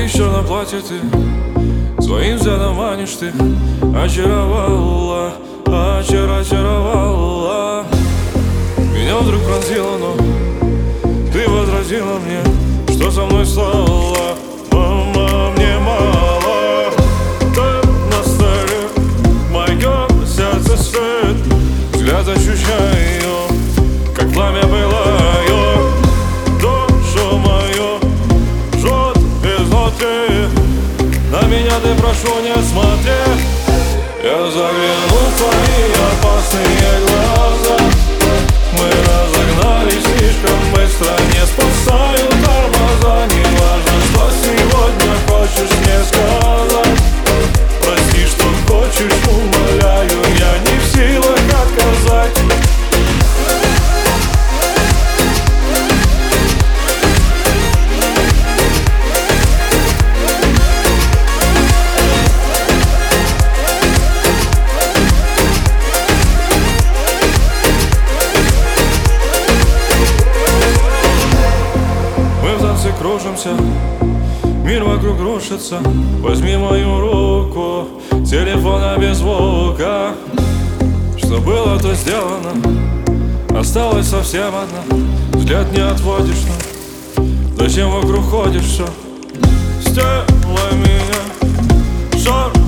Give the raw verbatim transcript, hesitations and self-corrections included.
в черном платье ты, своим взглядом манишь ты. Очаровала, очаровала. Меня вдруг пронзило, но ты возразила мне, что со мной стало. Мама, мне мало. Ты на столе, в моем сердце свет. Взгляд ощущаю, как пламя пылаю. Душу мою жжет изнутри. На меня ты, прошу, не смотри. Я загляну в твои опасные глаза. Мы разогнались слишком быстро, не спасают тормоза. Не важно, что сегодня хочешь мне сказать. Прости, что хочешь, умоляю, я не в силах отказать. Кружимся, мир вокруг рушится. Возьми мою руку, телефона без звука. Что было, то сделано, осталась совсем одна. Взгляд не отводишь, но зачем вокруг ходишь все? Сделай меня, шар.